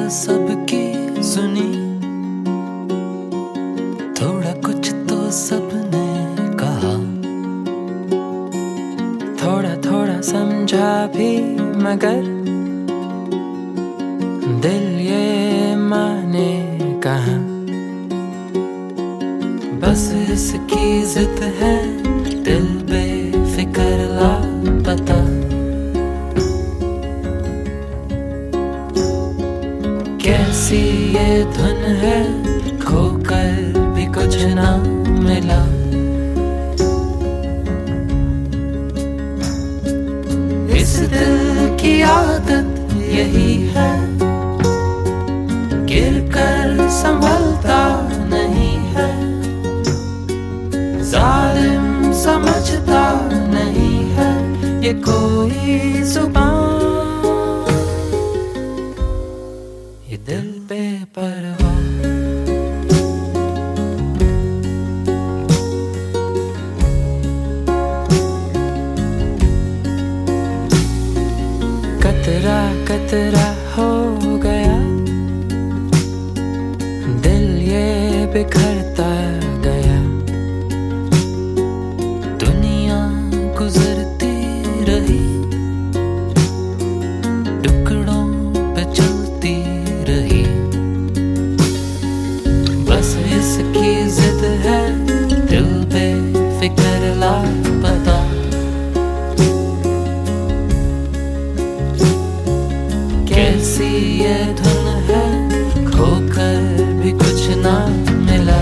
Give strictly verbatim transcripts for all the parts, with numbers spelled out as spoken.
सबकी सुनी, थोड़ा कुछ तो सबने कहा, थोड़ा थोड़ा समझा भी मगर दिल ये माने कहाँ। बस इसकी जिद है दिल बेफिक्र लापता, कैसी ये धुन है खोकर भी कुछ ना मिला। इस दिल की आदत यही है, गिर कर संभलता नहीं है, जालिम समझता नहीं है ये कोई जुबान, ये दिल बेपरवाह। कतरा कतरा हो गया दिल ये बिखरता गया, दुनिया गुजरती रही टुकड़ों पे चलती रही। बस इसकी जिद है दिल बेफिक्र लापता, कैसी ये धुन है खोकर भी कुछ ना मिला।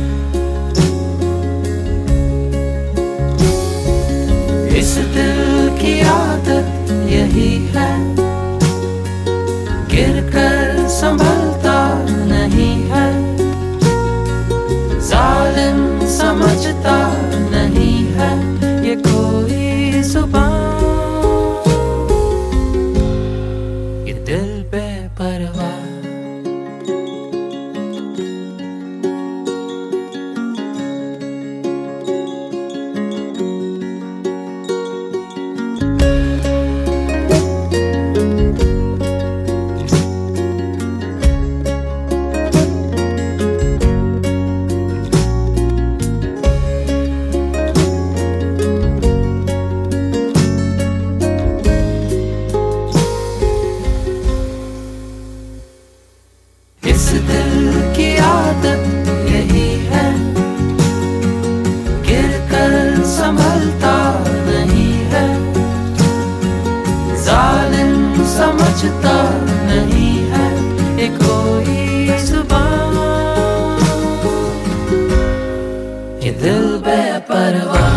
इस दिल की आदत यही है, गिर कर संभलता नहीं है, जालिम समझता नहीं है ये कोई जुबान, ये दिल बेपरवाह। इस दिल की आदत यही है, गिर कर संभलता नहीं है, जालिम समझता नहीं है ये कोई जुबान, ये दिल बेपरवाह।